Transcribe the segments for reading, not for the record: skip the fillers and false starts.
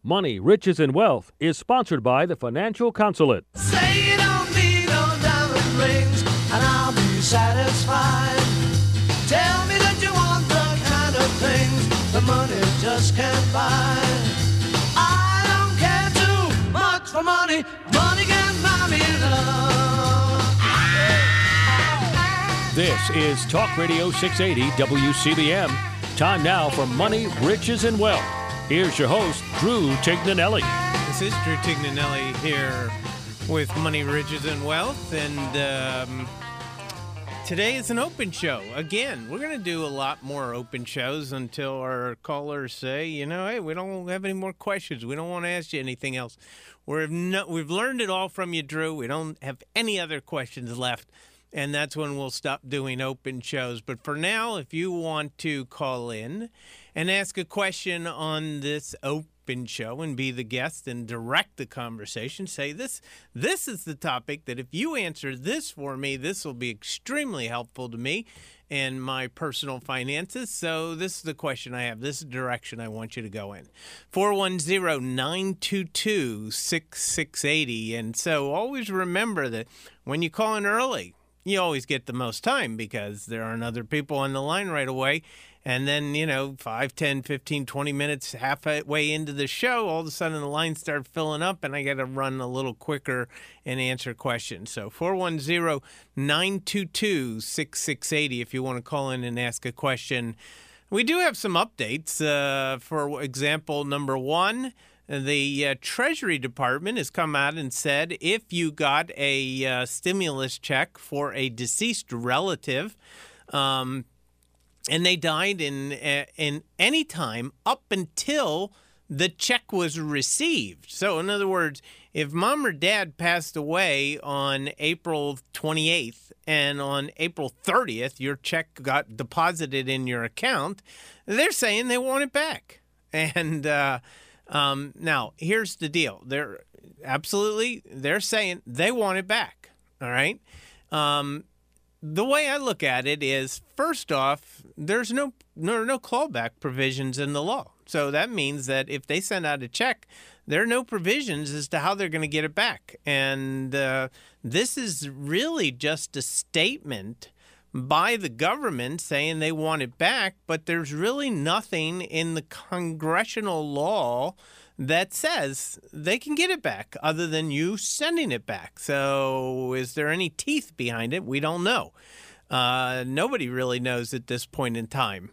Money, Riches, and Wealth is sponsored by the Financial Consulate. Say you don't need no diamond rings, and I'll be satisfied. Tell me that you want the kind of things the money just can't buy. I don't care too much for money. Money can buy me love. This is Talk Radio 680 WCBM. Time now for Money, Riches, and Wealth. Here's your host, Drew Tignanelli. This is Drew Tignanelli here with Money, Riches, and Wealth. And today is an open show. Again, we're going to do a lot more open shows until our callers say, hey, we don't have any more questions. We don't want to ask you anything else. We've learned it all from you, Drew. We don't have any other questions left. And that's when we'll stop doing open shows. But for now, if you want to call in and ask a question on this open show and be the guest and direct the conversation, say this is the topic that if you answer this for me, this will be extremely helpful to me and my personal finances. So this is the question I have. This is the direction I want you to go in. 410-922-6680. And so always remember that when you call in early, you always get the most time because there aren't other people on the line right away. And then, 5, 10, 15, 20 minutes, halfway into the show, all of a sudden the lines start filling up and I got to run a little quicker and answer questions. So 410-922-6680 if you want to call in and ask a question. We do have some updates. For example, number one, the Treasury Department has come out and said if you got a stimulus check for a deceased relative and they died in any time up until the check was received. So in other words, if mom or dad passed away on April 28th and on April 30th your check got deposited in your account, they're saying they want it back. And now, here's the deal. They're saying they want it back, all right? The way I look at it is, first off, there's no clawback provisions in the law. So that means that if they send out a check, there are no provisions as to how they're going to get it back. And this is really just a statement by the government saying they want it back, but there's really nothing in the congressional law that says they can get it back other than you sending it back. So is there any teeth behind it? We don't know. Nobody really knows at this point in time.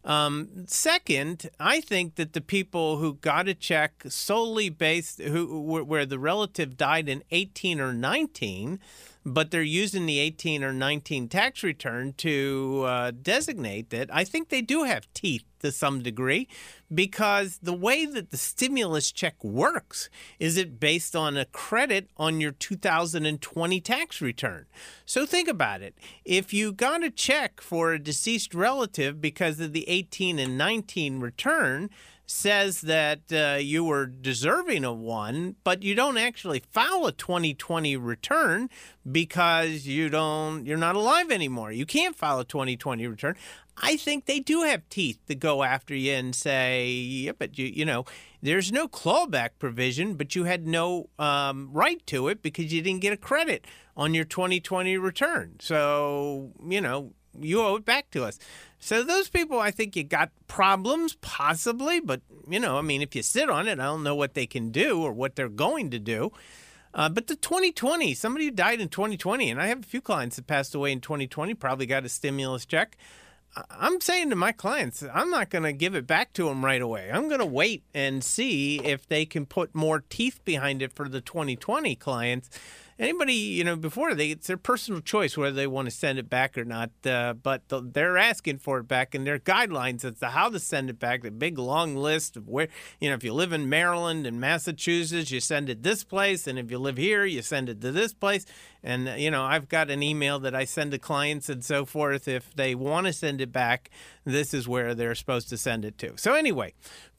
Second, I think that the people who got a check solely where the relative died in 18 or 19, but they're using the 18 or 19 tax return to designate that, I think they do have teeth to some degree, because the way that the stimulus check works is it based on a credit on your 2020 tax return. So think about it. If you got a check for a deceased relative because of the 18 and 19 return, says that you were deserving of one, but you don't actually file a 2020 return because you're not alive anymore. You can't file a 2020 return. I think they do have teeth to go after you and say, yeah, but there's no clawback provision, but you had no right to it because you didn't get a credit on your 2020 return. So, you owe it back to us. So those people, I think you got problems, possibly, but, if you sit on it, I don't know what they can do or what they're going to do. But the 2020, somebody who died in 2020, and I have a few clients that passed away in 2020, probably got a stimulus check. I'm saying to my clients, I'm not going to give it back to them right away. I'm going to wait and see if they can put more teeth behind it for the 2020 clients. Anybody, before it's their personal choice whether they want to send it back or not. But they're asking for it back, and their guidelines as to how to send it back. The big long list of where, if you live in Maryland and Massachusetts, you send it this place, and if you live here, you send it to this place. And I've got an email that I send to clients and so forth. If they want to send it back, this is where they're supposed to send it to. So anyway,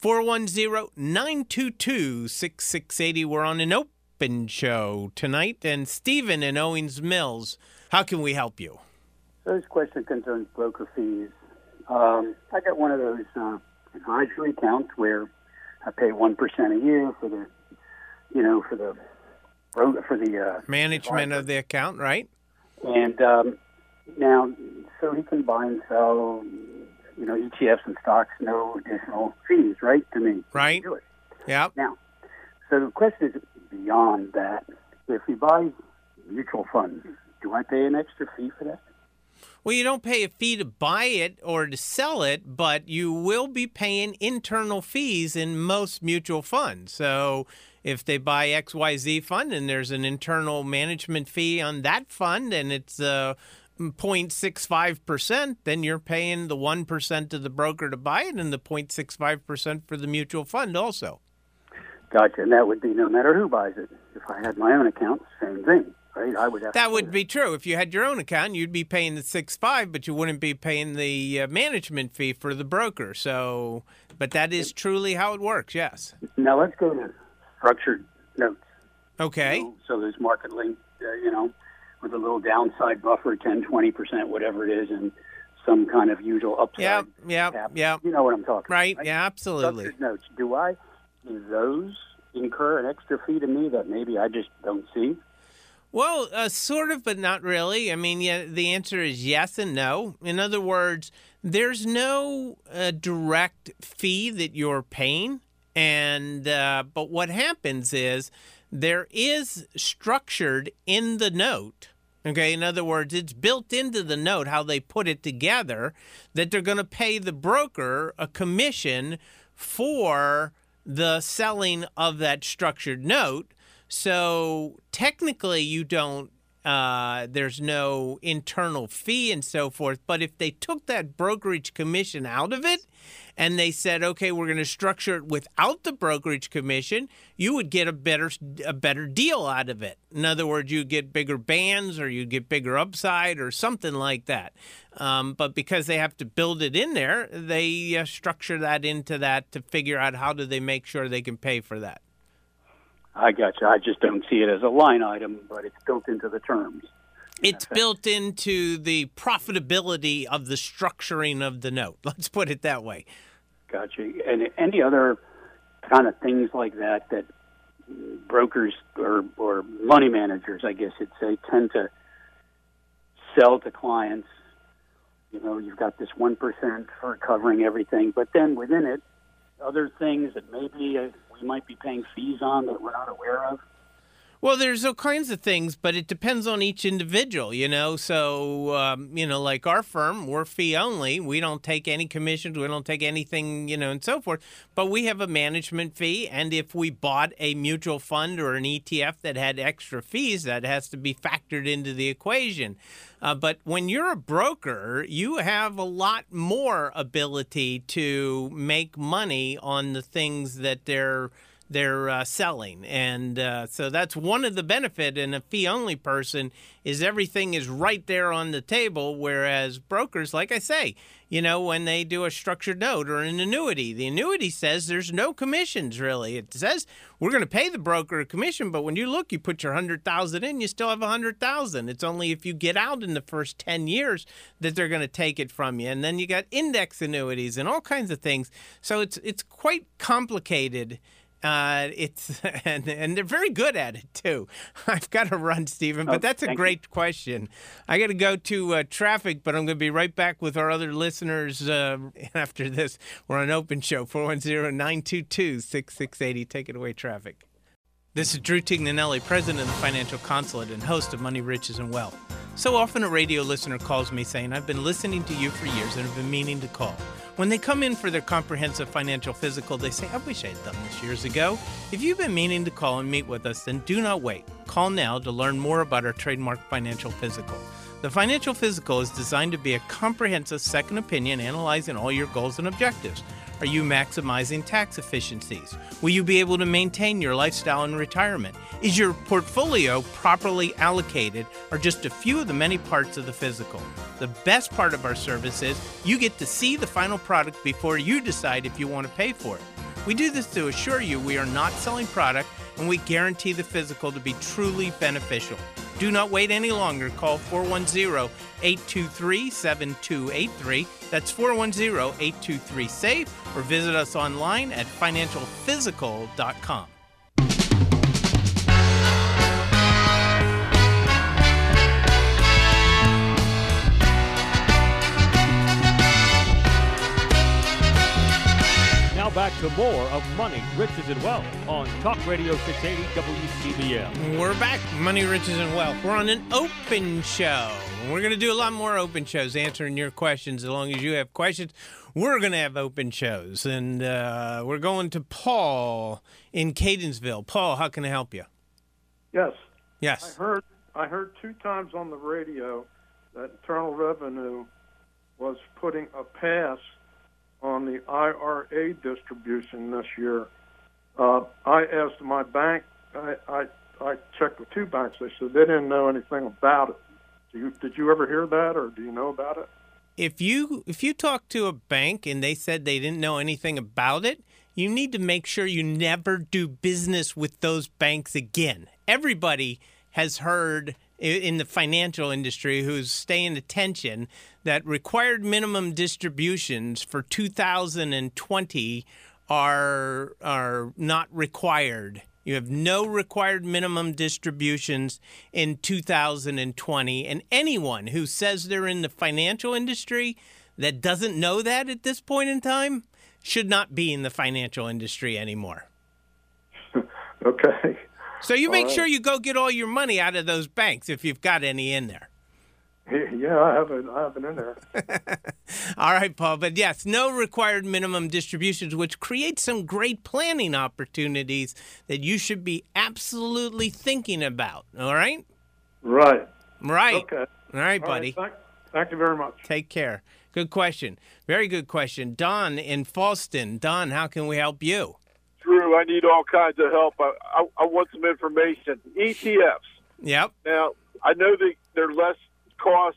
410-922-6680. We're on an open show tonight, and Stephen in Owings Mills, how can we help you? This question concerns broker fees. I got one of those advisory accounts where I pay 1% a year for the, for the management of the account, right? And now, so he can buy and sell, ETFs and stocks, no additional fees, right? To me, right? Do it. Yeah. Now, so the question is beyond that. If he buys mutual funds, do I pay an extra fee for that? Well, you don't pay a fee to buy it or to sell it, but you will be paying internal fees in most mutual funds. So if they buy XYZ fund and there's an internal management fee on that fund and it's 0.65%, then you're paying the 1% to the broker to buy it and the 0.65% for the mutual fund also. Gotcha. And that would be no matter who buys it. If I had my own account, same thing. Right? I would have that would be true. If you had your own account, you'd be paying the 6.5, but you wouldn't be paying the management fee for the broker. So, but that is truly how it works. Yes. Now let's go to structured notes. Okay. So there's market linked, with a little downside buffer, 10, 20%, whatever it is, and some kind of usual upside. Yeah. You know what I'm talking about. Right. Yeah, absolutely. Structured notes. Do those incur an extra fee to me that maybe I just don't see? Well, sort of, but not really. I mean, yeah, the answer is yes and no. In other words, there's no direct fee that you're paying, and but what happens is there is structured in the note. Okay, in other words, it's built into the note how they put it together that they're going to pay the broker a commission for the selling of that structured note. So technically you don't, there's no internal fee and so forth. But if they took that brokerage commission out of it and they said, okay, we're going to structure it without the brokerage commission, you would get a better deal out of it. In other words, you get bigger bands or you get bigger upside or something like that. But because they have to build it in there, they structure that into that to figure out how do they make sure they can pay for that. I got you. I just don't see it as a line item, but it's built into the terms. It's built into the profitability of the structuring of the note. Let's put it that way. Got you. And any other kind of things like that brokers or money managers, I guess you'd say, tend to sell to clients? You've got this 1% for covering everything, but then within it, other things that maybe we might be paying fees on that we're not aware of? Well, there's all kinds of things, but it depends on each individual, So, like our firm, we're fee only. We don't take any commissions. We don't take anything, and so forth. But we have a management fee, and if we bought a mutual fund or an ETF that had extra fees, that has to be factored into the equation. But when you're a broker, you have a lot more ability to make money on the things that they're selling. And so that's one of the benefit in a fee-only person is everything is right there on the table, whereas brokers, like I say, when they do a structured note or an annuity, the annuity says there's no commissions really. It says we're going to pay the broker a commission, but when you look, you put your $100,000 in, you still have $100,000. It's only if you get out in the first 10 years that they're going to take it from you. And then you got index annuities and all kinds of things. So it's quite complicated. And they're very good at it too. I've got to run, Stephen, but that's a great question. I got to go to traffic, but I'm going to be right back with our other listeners after this. We're on Open Show, 410-922-6680. Take it away, traffic. This is Drew Tignanelli, president of the Financial Consulate and host of Money, Riches, and Wealth. So often a radio listener calls me saying, I've been listening to you for years and have been meaning to call. When they come in for their comprehensive financial physical, they say, I wish I had done this years ago. If you've been meaning to call and meet with us, then do not wait. Call now to learn more about our trademark financial physical. The financial physical is designed to be a comprehensive second opinion analyzing all your goals and objectives. Are you maximizing tax efficiencies? Will you be able to maintain your lifestyle in retirement? Is your portfolio properly allocated, or just a few of the many parts of the physical? The best part of our service is you get to see the final product before you decide if you want to pay for it. We do this to assure you we are not selling product, and we guarantee the physical to be truly beneficial. do not wait any longer. Call 410-823-7283. That's 410-823-SAVE, or visit us online at financialphysical.com. Now back to more of Money, Riches, and Wealth on Talk Radio 680 WCBM. We're back, Money, Riches, and Wealth. We're on an open show. We're going to do a lot more open shows, answering your questions. As long as you have questions, we're going to have open shows. And we're going to Paul in Catonsville. Paul, how can I help you? Yes. Yes. I heard 2 times on the radio that Internal Revenue was putting a pass on the IRA distribution this year. I asked my bank, I checked with 2 banks, they said they didn't know anything about it. Did you ever hear that, or do you know about it? If you talk to a bank and they said they didn't know anything about it, you need to make sure you never do business with those banks again. Everybody has heard in the financial industry who's staying attention that required minimum distributions for 2020 are not required. You have no required minimum distributions in 2020. And anyone who says they're in the financial industry that doesn't know that at this point in time should not be in the financial industry anymore. Okay. So you make sure you go get all your money out of those banks if you've got any in there. Yeah, I have it in there. All right, Paul. But yes, no required minimum distributions, which creates some great planning opportunities that you should be absolutely thinking about. All right? Right. Right. Okay. All right, buddy. All right, thank you very much. Take care. Good question. Very good question. Don in Falston. Don, how can we help you? Drew, I need all kinds of help. I want some information. ETFs. Yep. Now, I know that they're less costs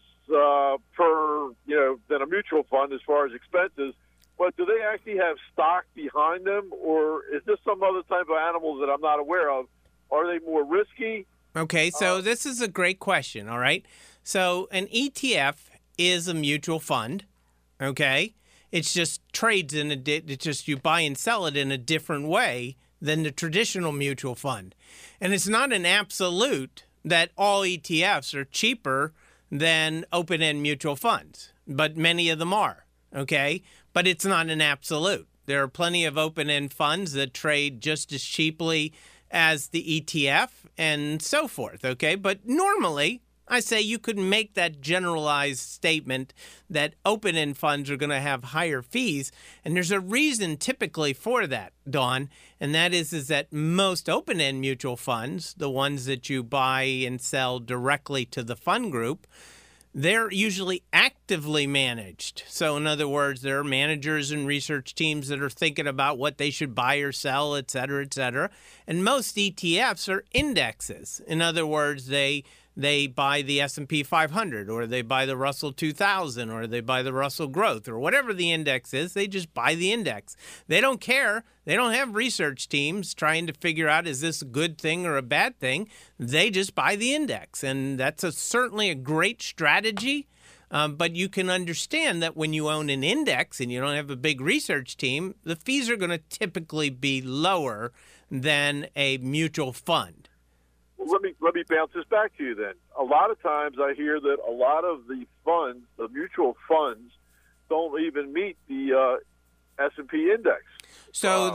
per, than a mutual fund as far as expenses, but do they actually have stock behind them, or is this some other type of animals that I'm not aware of? Are they more risky? Okay, so this is a great question, all right? So an ETF is a mutual fund, okay? It's just trades it's just you buy and sell it in a different way than the traditional mutual fund. And it's not an absolute that all ETFs are cheaper than open-end mutual funds, but many of them are, okay? But it's not an absolute. There are plenty of open-end funds that trade just as cheaply as the ETF and so forth, okay? But normally, I say you could make that generalized statement that open-end funds are going to have higher fees, and there's a reason typically for that, Dawn, and that is that most open-end mutual funds, the ones that you buy and sell directly to the fund group, they're usually actively managed. So in other words, there are managers and research teams that are thinking about what they should buy or sell, et cetera, et cetera. And most ETFs are indexes. In other words, they buy the S&P 500, or they buy the Russell 2000, or they buy the Russell Growth, or whatever the index is. They just buy the index. They don't care. They don't have research teams trying to figure out, is this a good thing or a bad thing? They just buy the index, and that's certainly a great strategy. But you can understand that when you own an index and you don't have a big research team, the fees are going to typically be lower than a mutual fund. Well, let me bounce this back to you then. A lot of times I hear that a lot of the funds, the mutual funds, don't even meet the S&P index. So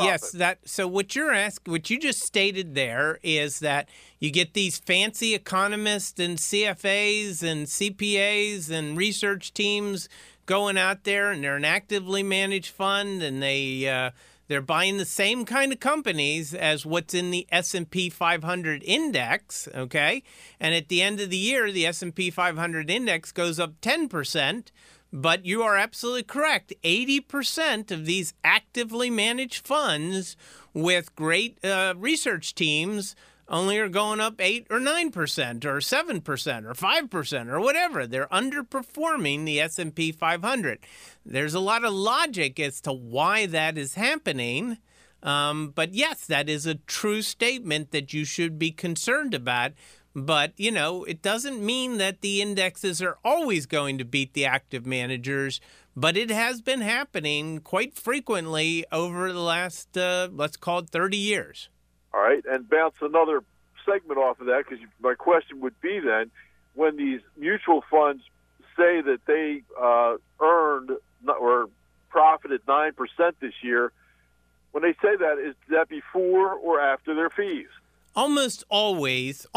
so what you just stated there is that you get these fancy economists and CFAs and CPAs and research teams going out there, and they're an actively managed fund, and they're buying the same kind of companies as what's in the S&P 500 index, okay? And at the end of the year, the S&P 500 index goes up 10%, but you are absolutely correct. 80% of these actively managed funds with great research teams only are going up 8 or 9% or 7% or 5% or whatever. They're underperforming the S&P 500. There's a lot of logic as to why that is happening. But yes, that is a true statement that you should be concerned about. But, it doesn't mean that the indexes are always going to beat the active managers, but it has been happening quite frequently over the last, let's call it 30 years. All right, and bounce another segment off of that, because my question would be then, when these mutual funds say that they earned or profited 9% this year, when they say that, is that before or after their fees? Almost always,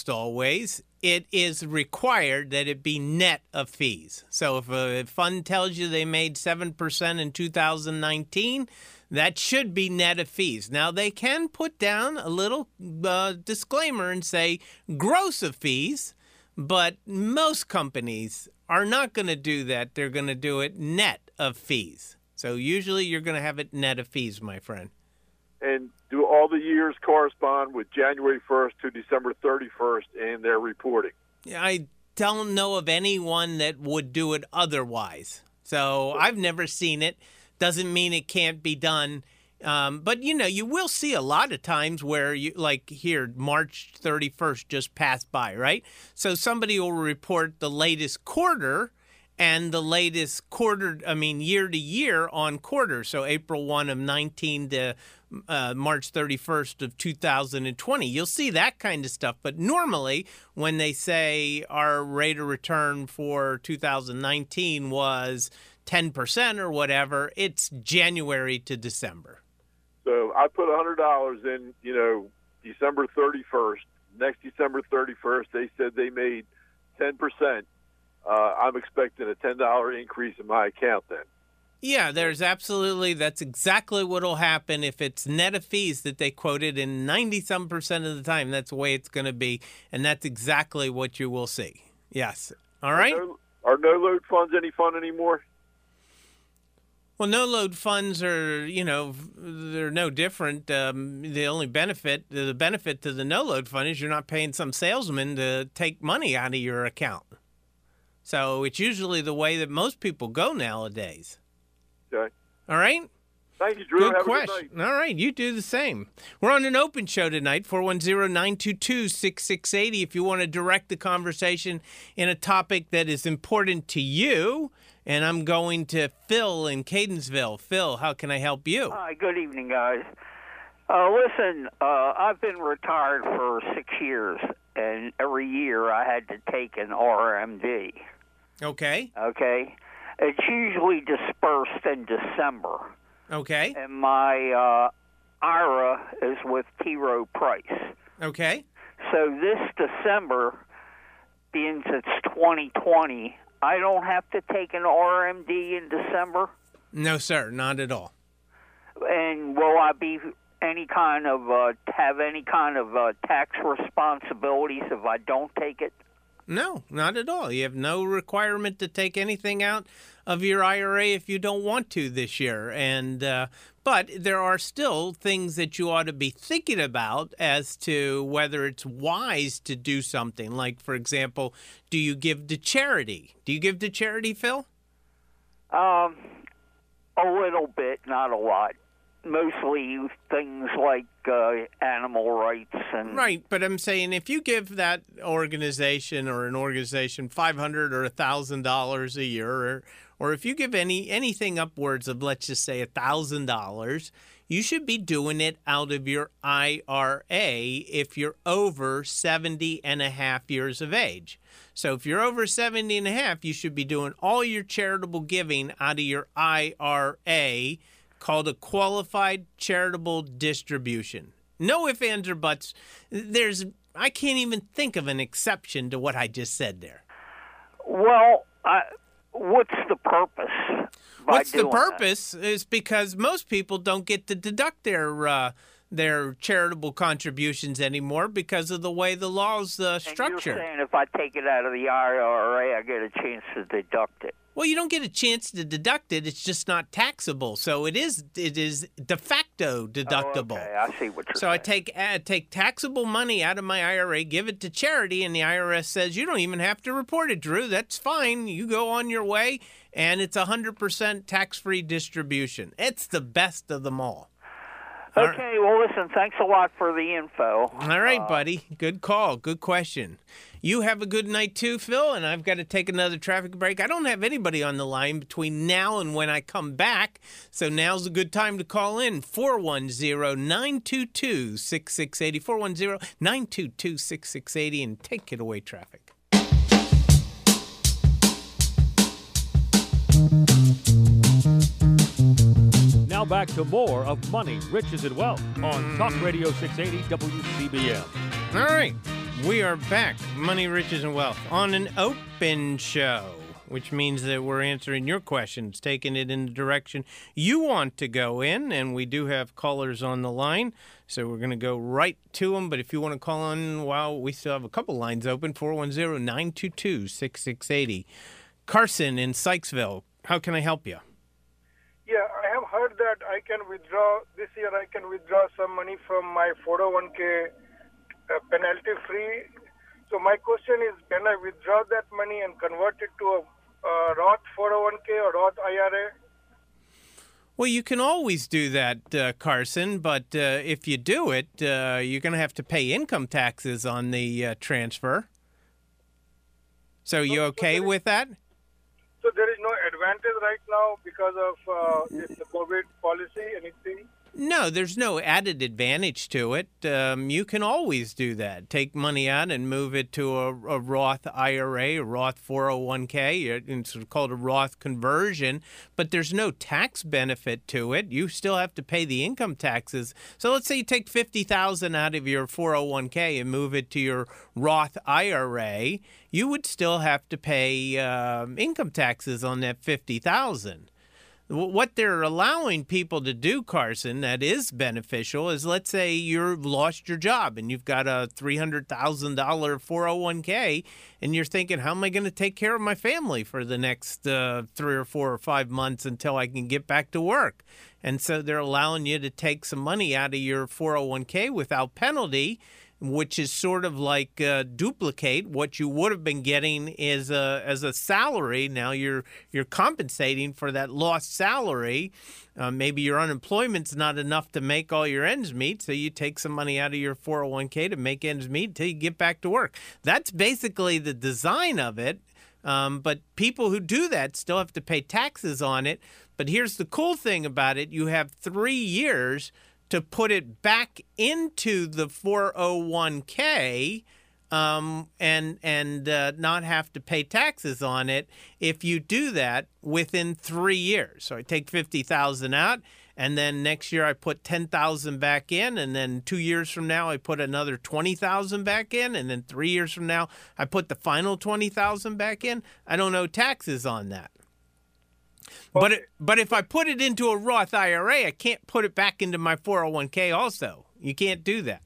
it is required that it be net of fees. So if a fund tells you they made 7% in 2019, that should be net of fees. Now, they can put down a little disclaimer and say gross of fees, but most companies are not going to do that. They're going to do it net of fees. So usually you're going to have it net of fees, my friend. And do all the years correspond with January 1st to December 31st in their reporting? I don't know of anyone that would do it otherwise. So I've never seen it. Doesn't mean it can't be done. But, you will see a lot of times where, like here, March 31st just passed by, right? So somebody will report the latest quarter and the latest quarter, year to year on quarter. So April 1 of 19 to March 31st of 2020. You'll see that kind of stuff. But normally when they say our rate of return for 2019 was 10% or whatever, it's January to December. So I put $100 in, December 31st. Next December 31st, they said they made 10%. I'm expecting a $10 increase in my account then. Yeah, that's exactly what will happen if it's net of fees that they quoted, and 90-some% of the time, that's the way it's going to be, and that's exactly what you will see. Yes. All right? Are no-load funds any fun anymore? Well, no-load funds are, they're no different. The only benefit to the no-load fund is you're not paying some salesman to take money out of your account. So it's usually the way that most people go nowadays. Okay. All right? Thank you, Drew. Good Have question. a good night. All right, you do the same. We're on an open show tonight, 410-922-6680. If you want to direct the conversation in a topic that is important to you, and I'm going to Phil in Cadensville. Phil, how can I help you? Hi, good evening, guys. Listen, I've been retired for 6 years, and every year I had to take an RMD. Okay. Okay? It's usually dispersed in December. Okay. And my IRA is with T. Rowe Price. Okay. So this December, being it's 2020, I don't have to take an RMD in December? No, sir, not at all. And will I be have any kind of tax responsibilities if I don't take it? No, not at all. You have no requirement to take anything out of your IRA if you don't want to this year. And but there are still things that you ought to be thinking about as to whether it's wise to do something. Like, for example, do you give to charity? Do you give to charity, Phil? A little bit, not a lot. Mostly things like animal rights and right. But I'm saying if you give that organization or an organization $500 or $1,000 a year, or if you give anything upwards of, let's just say, $1,000, you should be doing it out of your IRA if you're over 70 and a half years of age. So if you're over 70 and a half, you should be doing all your charitable giving out of your IRA, called a qualified charitable distribution. No ifs, ands, or buts. I can't even think of an exception to what I just said there. Well, what's the purpose? What's the purpose is because most people don't get to deduct their charitable contributions anymore because of the way the law's structured. And you're saying if I take it out of the IRA, I get a chance to deduct it. Well, you don't get a chance to deduct it. It's just not taxable. So it is de facto deductible. Oh, okay. I see what you're saying. So I take taxable money out of my IRA, give it to charity, and the IRS says, you don't even have to report it, Drew. That's fine. You go on your way, and it's 100% tax-free distribution. It's the best of them all. Okay, well, listen, thanks a lot for the info. All right, buddy. Good call. Good question. You have a good night too, Phil, and I've got to take another traffic break. I don't have anybody on the line between now and when I come back, so now's a good time to call in. 410-922-6680. 410-922-6680, and take it away, traffic. Now back to more of Money, Riches, and Wealth on Talk Radio 680 WCBM. All right, we are back. Money, Riches, and Wealth on an open show, which means that we're answering your questions, taking it in the direction you want to go in, and we do have callers on the line, so we're going to go right to them. But if you want to call in, well, we still have a couple lines open, 410-922-6680. Carson in Sykesville, how can I help you? Yeah, I have heard that I can withdraw this year. I can withdraw some money from my 401k penalty free. So my question is, can I withdraw that money and convert it to a Roth 401k or Roth IRA? Well, you can always do that, Carson, but if you do it, you're going to have to pay income taxes on the transfer. So you okay with that? So there is no advantage right now because of the COVID policy, anything? No, there's no added advantage to it. You can always do that. Take money out and move it to a Roth IRA, a Roth 401k. It's called a Roth conversion, but there's no tax benefit to it. You still have to pay the income taxes. So let's say you take $50,000 out of your 401k and move it to your Roth IRA. You would still have to pay income taxes on that $50,000. What they're allowing people to do, Carson, that is beneficial is, let's say you've lost your job and you've got a $300,000 401k and you're thinking, how am I going to take care of my family for the next 3 or 4 or 5 months until I can get back to work? And so they're allowing you to take some money out of your 401k without penalty, which is sort of like duplicate what you would have been getting as a salary. Now you're compensating for that lost salary. Maybe your unemployment's not enough to make all your ends meet, so you take some money out of your 401k to make ends meet until you get back to work. That's basically the design of it. But people who do that still have to pay taxes on it. But here's the cool thing about it. You have 3 years to put it back into the 401k and not have to pay taxes on it if you do that within 3 years. So I take $50,000 out, and then next year I put $10,000 back in, and then 2 years from now I put another $20,000 back in, and then 3 years from now I put the final $20,000 back in. I don't owe taxes on that. But if I put it into a Roth IRA, I can't put it back into my 401k also. You can't do that.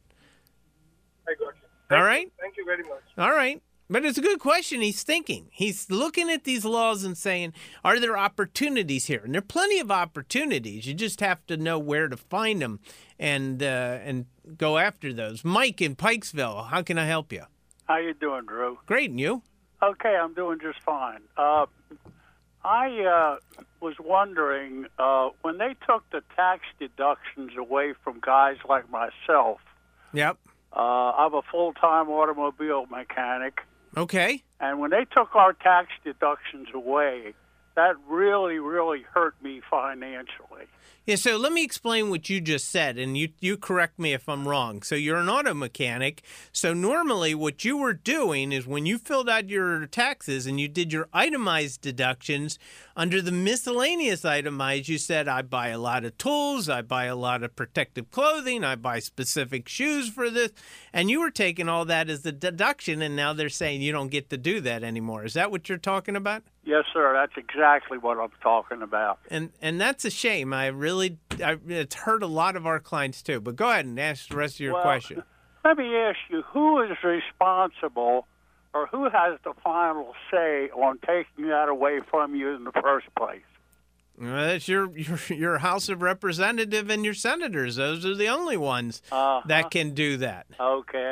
I got you. All right? Thank you very much. All right. But it's a good question. He's thinking. He's looking at these laws and saying, are there opportunities here? And there are plenty of opportunities. You just have to know where to find them and go after those. Mike in Pikesville, how can I help you? How you doing, Drew? Great, and you? Okay, I'm doing just fine. I was wondering, when they took the tax deductions away from guys like myself. Yep. I'm a full-time automobile mechanic. Okay. And when they took our tax deductions away, that really, really hurt me financially. Yeah, so let me explain what you just said, and you correct me if I'm wrong. So you're an auto mechanic. So normally what you were doing is when you filled out your taxes and you did your itemized deductions, under the miscellaneous itemized, you said, I buy a lot of tools, I buy a lot of protective clothing, I buy specific shoes for this, and you were taking all that as a deduction, and now they're saying you don't get to do that anymore. Is that what you're talking about? Yes, sir. That's exactly what I'm talking about. And that's a shame. It's hurt a lot of our clients too. But go ahead and ask the rest of your question. Let me ask you, who is responsible or who has the final say on taking that away from you in the first place? That's your House of Representatives and your senators. Those are the only ones that can do that. Okay.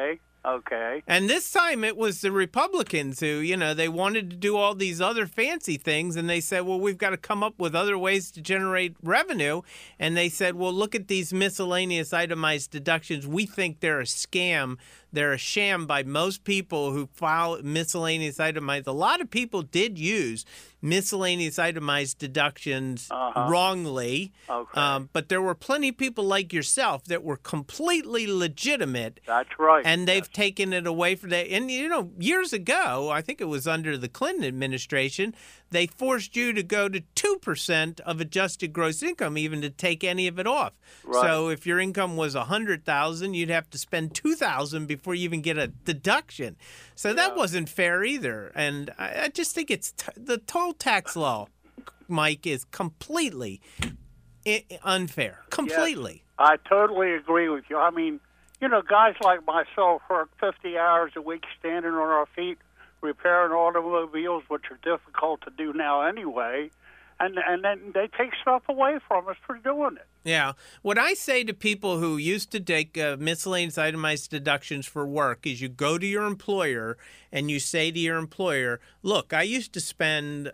Okay. And this time it was the Republicans who, they wanted to do all these other fancy things. And they said, well, we've got to come up with other ways to generate revenue. And they said, well, look at these miscellaneous itemized deductions. We think they're a scam. They're a sham by most people who file miscellaneous itemized. A lot of people did use miscellaneous itemized deductions wrongly. Okay. But there were plenty of people like yourself that were completely legitimate. That's right. And they've taken it away from that. And, years ago, I think it was under the Clinton administration, they forced you to go to 2% of adjusted gross income, even to take any of it off. Right. So if your income was $100,000, you'd have to spend $2,000 before you even get a deduction. So that wasn't fair either. And I just think it's the total tax law, Mike, is completely unfair. Completely. Yes, I totally agree with you. I mean, guys like myself work 50 hours a week standing on our feet, repairing automobiles, which are difficult to do now anyway, and then they take stuff away from us for doing it. Yeah. What I say to people who used to take miscellaneous itemized deductions for work is you go to your employer and you say to your employer, look, I used to spend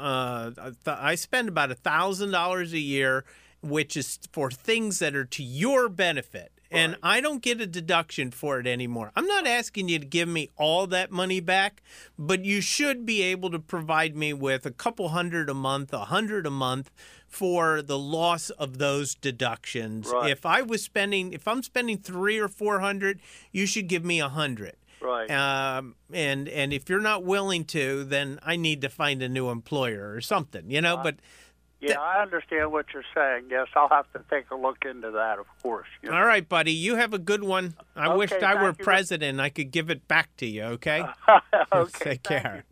I spend about $1,000 a year, which is for things that are to your benefit. And I don't get a deduction for it anymore. I'm not asking you to give me all that money back, but you should be able to provide me with a couple $100 a month, $100 a month for the loss of those deductions. Right. If I'm spending $300 or $400, you should give me $100. Right. And if you're not willing to, then I need to find a new employer or something, but. Yeah, I understand what you're saying. Yes, I'll have to take a look into that, of course. All right, buddy. You have a good one. I wished I were president. I could give it back to you, okay? Okay. Take care.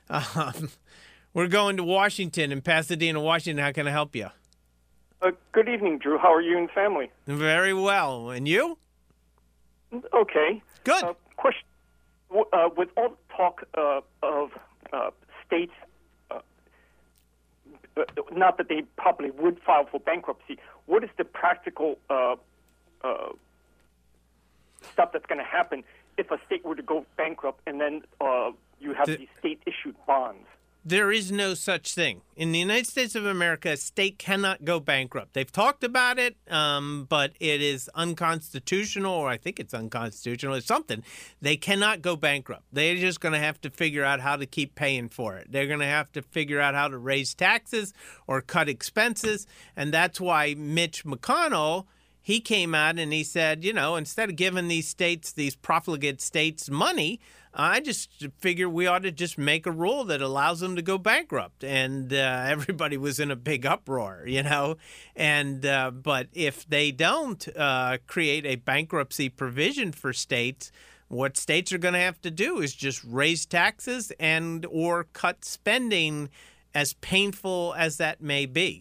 We're going to Washington, in Pasadena, Washington. How can I help you? Good evening, Drew. How are you and family? Very well. And you? Okay. Good. Question. With all the talk of states, not that they probably would file for bankruptcy, what is the practical stuff that's going to happen if a state were to go bankrupt and then you have these state-issued bonds? There is no such thing. In the United States of America, a state cannot go bankrupt. They've talked about it, but it is unconstitutional, or I think it's unconstitutional. It's something. They cannot go bankrupt. They're just going to have to figure out how to keep paying for it. They're going to have to figure out how to raise taxes or cut expenses, and that's why Mitch McConnell, he came out and he said, instead of giving these states, these profligate states, money, I just figure we ought to just make a rule that allows them to go bankrupt. And everybody was in a big uproar, And but if they don't create a bankruptcy provision for states, what states are going to have to do is just raise taxes and or cut spending, as painful as that may be.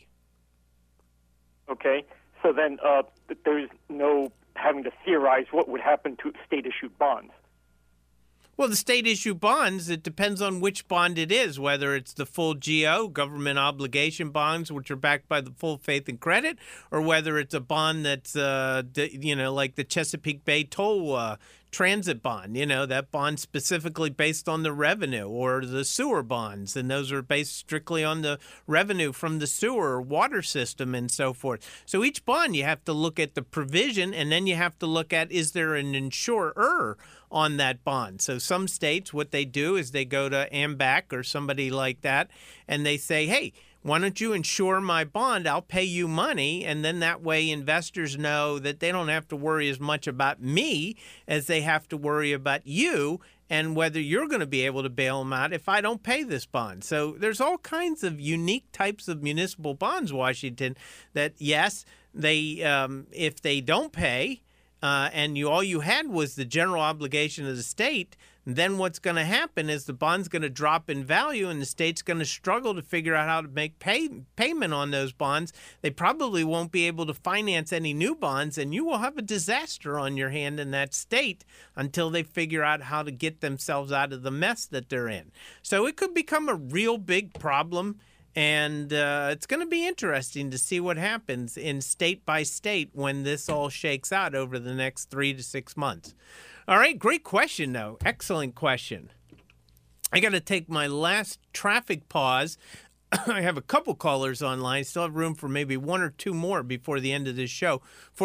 Okay. So then there's no having to theorize what would happen to state-issued bonds. Well, the state-issued bonds, it depends on which bond it is, whether it's the full GO, government obligation bonds, which are backed by the full faith and credit, or whether it's a bond that's, like the Chesapeake Bay Toll transit bond, that bond specifically based on the revenue, or the sewer bonds, and those are based strictly on the revenue from the sewer or water system and so forth. So each bond, you have to look at the provision, and then you have to look at, is there an insurer on that bond? So some states, what they do is they go to AMBAC or somebody like that, and they say, hey, why don't you insure my bond? I'll pay you money. And then that way investors know that they don't have to worry as much about me as they have to worry about you and whether you're going to be able to bail them out if I don't pay this bond. So there's all kinds of unique types of municipal bonds, Washington, that, yes, they if they don't pay, and all you had was the general obligation of the state, then what's going to happen is the bond's going to drop in value and the state's going to struggle to figure out how to make payment on those bonds. They probably won't be able to finance any new bonds, and you will have a disaster on your hand in that state until they figure out how to get themselves out of the mess that they're in. So it could become a real big problem. And it's going to be interesting to see what happens in state by state when this all shakes out over the next 3 to 6 months. All right, great question, though. Excellent question. I got to take my last traffic pause. I have a couple callers online. Still have room for maybe 1 or 2 more before the end of this show.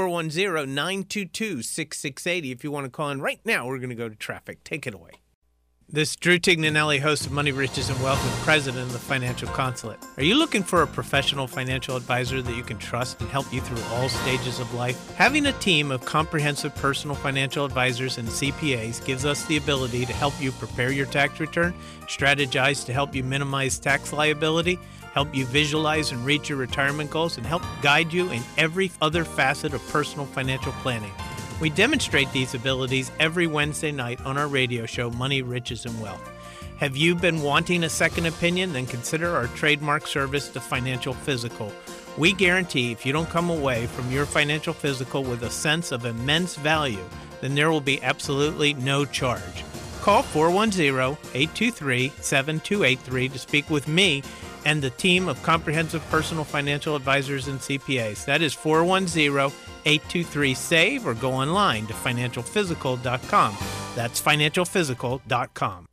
410-922-6680. If you want to call in right now, we're going to go to traffic. Take it away. This is Drew Tignanelli, host of Money, Riches, and Wealth and president of the Financial Consulate. Are you looking for a professional financial advisor that you can trust and help you through all stages of life? Having a team of comprehensive personal financial advisors and CPAs gives us the ability to help you prepare your tax return, strategize to help you minimize tax liability, help you visualize and reach your retirement goals, and help guide you in every other facet of personal financial planning. We demonstrate these abilities every Wednesday night on our radio show, Money, Riches, and Wealth. Have you been wanting a second opinion? Then consider our trademark service, the Financial Physical. We guarantee if you don't come away from your financial physical with a sense of immense value, then there will be absolutely no charge. Call 410-823-7283 to speak with me and the team of comprehensive personal financial advisors and CPAs. That is 410-823-SAVE, or go online to financialphysical.com. That's financialphysical.com.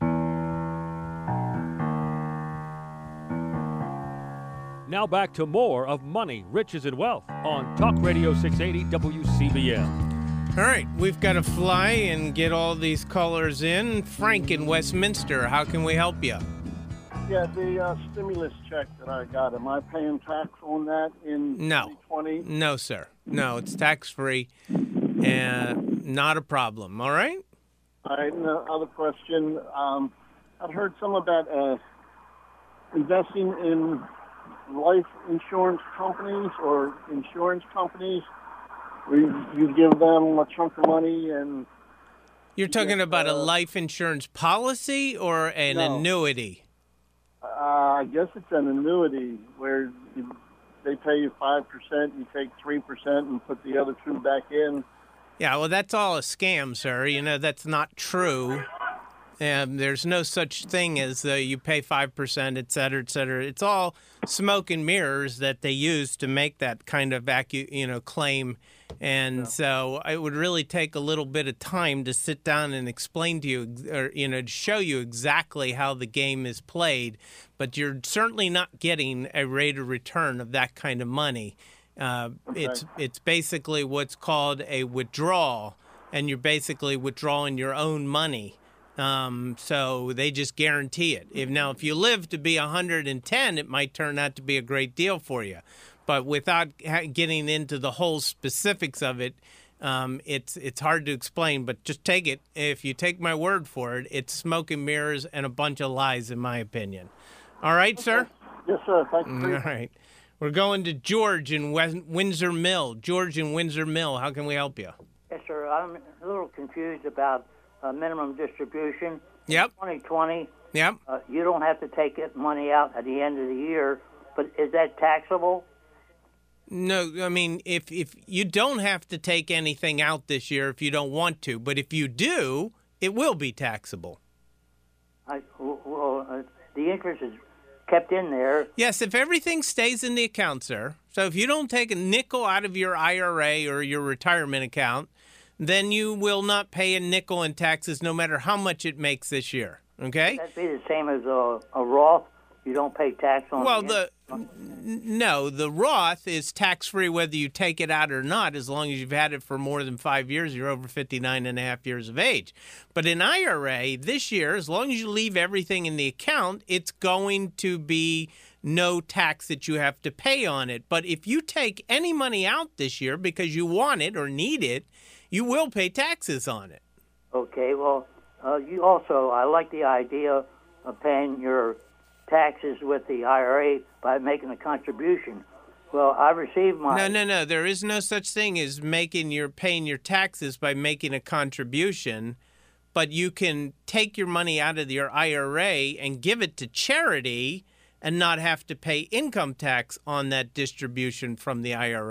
Now back to more of Money, Riches, and Wealth on Talk Radio 680 WCBM. All right, we've got to fly and get all these callers in. Frank in Westminster, how can we help you? Yeah, the stimulus check that I got, am I paying tax on that in 2020? No, sir. No, it's tax-free and not a problem, all right? All right, and the other question, I've heard some about investing in life insurance companies or insurance companies where you give them a chunk of money and... You're talking about a life insurance policy or an annuity? I guess it's an annuity where they pay you 5%, you take 3% and put the other 2 back in. Yeah, well, that's all a scam, sir. You know, that's not true. There's no such thing as you pay 5%, et cetera, et cetera. It's all smoke and mirrors that they use to make that kind of claim. And so it would really take a little bit of time to sit down and explain to you, or to show you exactly how the game is played. But you're certainly not getting a rate of return of that kind of money. It's basically what's called a withdrawal, and you're basically withdrawing your own money. So they just guarantee it. If you live to be 110, it might turn out to be a great deal for you. But without getting into the whole specifics of it, it's hard to explain. But just take it. If you take my word for it, it's smoke and mirrors and a bunch of lies, in my opinion. All right, sir? Yes, sir. Thank you. All right. We're going to George in Windsor Mill. George in Windsor Mill, how can we help you? Yes, sir. I'm a little confused about minimum distribution. Yep. 2020. Yep. You don't have to take money out at the end of the year, but is that taxable? No, I mean, if you don't have to take anything out this year if you don't want to, but if you do, it will be taxable. The interest is kept in there. Yes, if everything stays in the account, sir. So if you don't take a nickel out of your IRA or your retirement account, then you will not pay a nickel in taxes no matter how much it makes this year, okay? Would that be the same as a Roth? You don't pay tax on the Roth is tax-free whether you take it out or not, as long as you've had it for more than 5 years. You're over 59 and a half years of age. But in IRA, this year, as long as you leave everything in the account, it's going to be no tax that you have to pay on it. But if you take any money out this year because you want it or need it, you will pay taxes on it. Okay, well, you also, I like the idea of paying your taxes with the IRA by making a contribution. Well, I received my... No. There is no such thing as paying your taxes by making a contribution, but you can take your money out of your IRA and give it to charity and not have to pay income tax on that distribution from the IRA.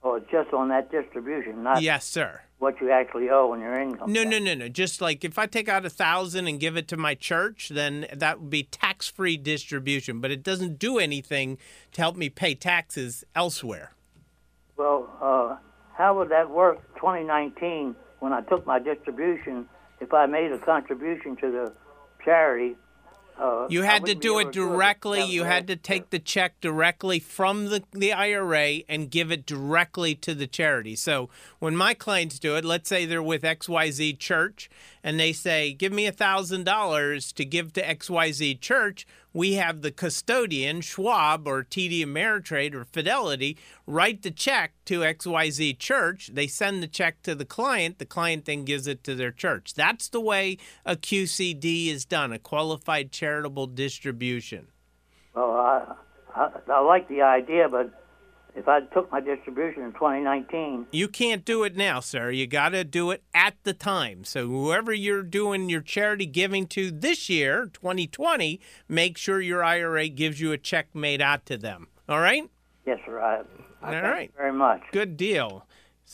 Oh, it's just on that distribution, not Yes, sir. what you actually owe on your income. No. Just like if I take out $1,000 and give it to my church, then that would be tax-free distribution. But it doesn't do anything to help me pay taxes elsewhere. Well, how would that work 2019 when I took my distribution? If I made a contribution to the charity, you had to do it directly. You had to take the check directly from the IRA and give it directly to the charity. So when my clients do it, let's say they're with XYZ Church, and they say, give me $1,000 to give to XYZ Church, we have the custodian, Schwab or TD Ameritrade or Fidelity, write the check to XYZ Church. They send the check to the client then gives it to their church. That's the way a QCD is done, a qualified charitable distribution. Well, I like the idea, but if I took my distribution in 2019... You can't do it now, sir. You got to do it at the time. So whoever you're doing your charity giving to this year, 2020, make sure your IRA gives you a check made out to them. All right? Yes, sir. I All right. Thank you very much. Good deal.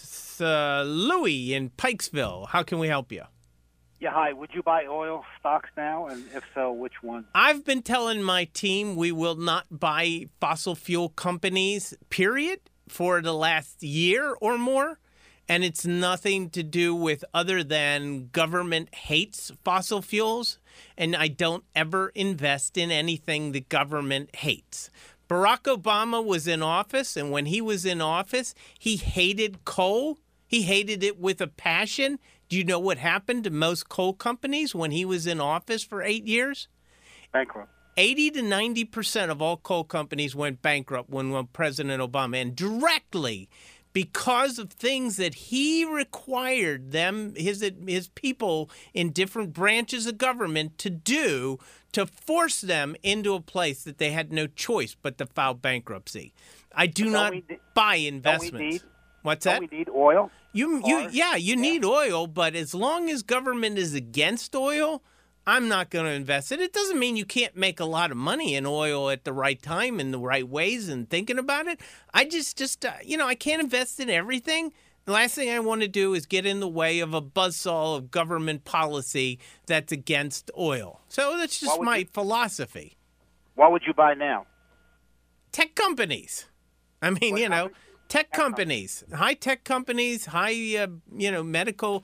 Louis in Pikesville, how can we help you? Yeah, hi. Would you buy oil stocks now? And if so, which one? I've been telling my team we will not buy fossil fuel companies, period, for the last year or more. And it's nothing to do with other than government hates fossil fuels. And I don't ever invest in anything the government hates. Barack Obama was in office, and when he was in office, he hated coal. He hated it with a passion. Do you know what happened to most coal companies when he was in office for 8 years? Bankrupt. 80 to 90% of all coal companies went bankrupt when President Obama, and directly because of things that he required them, his people in different branches of government to do to force them into a place that they had no choice but to file bankruptcy. I do not buy investments. What's that? Don't we need oil? You need oil, but as long as government is against oil, I'm not going to invest it. It doesn't mean you can't make a lot of money in oil at the right time in the right ways and thinking about it. I just I can't invest in everything. The last thing I want to do is get in the way of a buzzsaw of government policy that's against oil. So that's just my philosophy. What would you buy now? Tech companies. I mean, tech companies, high-tech companies, medical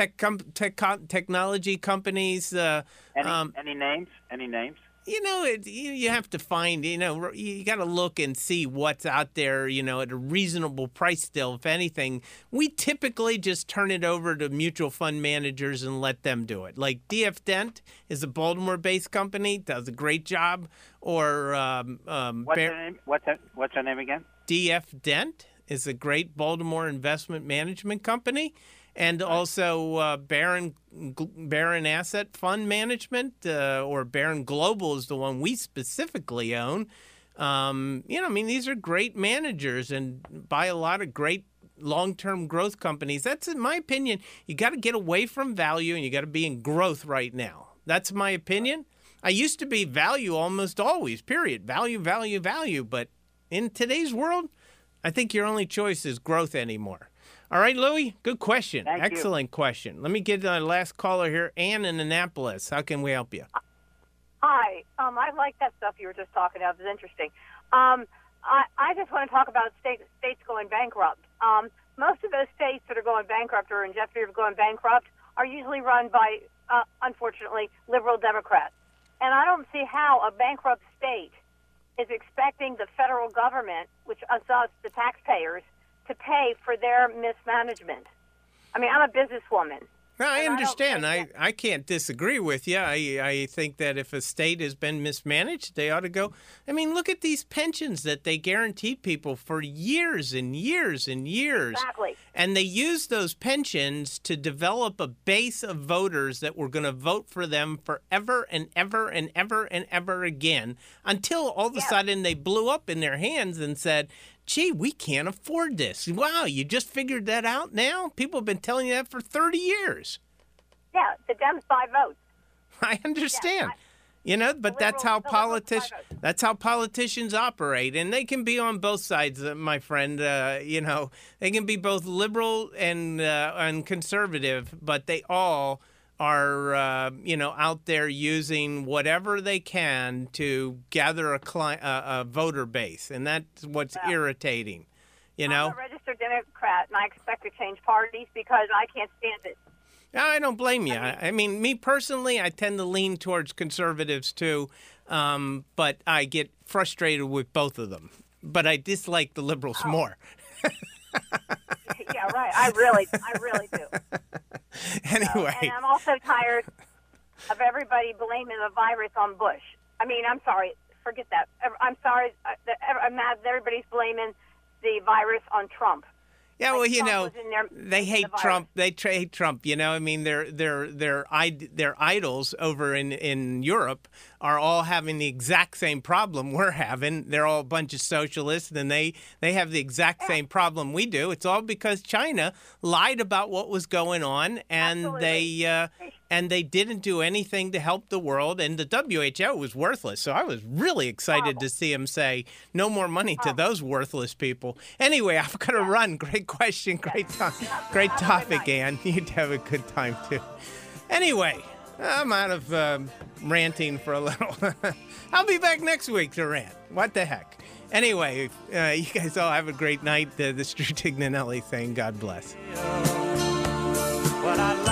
technology companies. Any names? Any names? You have to find, you got to look and see what's out there, at a reasonable price still. If anything, we typically just turn it over to mutual fund managers and let them do it. Like DF Dent is a Baltimore-based company, does a great job. Or what's her name? What's her name again? DF Dent is a great Baltimore investment management company. And also Barron Asset Fund Management, or Barron Global is the one we specifically own. These are great managers and buy a lot of great long-term growth companies. That's, in my opinion, you got to get away from value and you got to be in growth right now. That's my opinion. I used to be value almost always, period. Value, value, value. But in today's world, I think your only choice is growth anymore. All right, Louie, good question. Excellent question. Let me get the last caller here, Ann in Annapolis. How can we help you? Hi. I like that stuff you were just talking about. It was interesting. I just want to talk about states going bankrupt. Most of those states that are going bankrupt or in jeopardy of going bankrupt are usually run by, unfortunately, liberal Democrats. And I don't see how a bankrupt state is expecting the federal government, which us, the taxpayers, to pay for their mismanagement. I mean, I'm a businesswoman. No, I understand. I can't disagree with you. I think that if a state has been mismanaged, they ought to go. I mean, look at these pensions that they guaranteed people for years and years and years. Exactly. And they used those pensions to develop a base of voters that were going to vote for them forever and ever and ever and ever again, until all of a sudden they blew up in their hands and said, gee, we can't afford this. Wow, you just figured that out now? People have been telling you that for 30 years. Yeah, the Dems buy votes. I understand. You know, but that's how politicians operate, and they can be on both sides, my friend. You know, they can be both liberal and conservative, but they all are, you know, out there using whatever they can to gather a voter base, and that's what's irritating. You know, I'm a registered Democrat, and I expect to change parties because I can't stand it. I don't blame you. I mean, me personally, I tend to lean towards conservatives too, but I get frustrated with both of them. But I dislike the liberals more. Yeah, right. I really do. Anyway. And I'm also tired of everybody blaming the virus on Bush. I mean, I'm sorry. Forget that. I'm sorry. I'm mad that everybody's blaming the virus on Trump. Yeah, well, you know, they hate Trump. They hate Trump. You know, I mean, their idols over in Europe are all having the exact same problem we're having. They're all a bunch of socialists, and they have the exact same problem we do. It's all because China lied about what was going on, and they didn't do anything to help the world, and the WHO was worthless. So I was really excited to see him say no more money to those worthless people. Anyway, I've got to run. Great question. Great topic, Ann. You'd have a good time, too. Anyway, I'm out of ranting for a little. I'll be back next week to rant. What the heck? Anyway, you guys all have a great night. The Stu Tignanelli thing. God bless. What I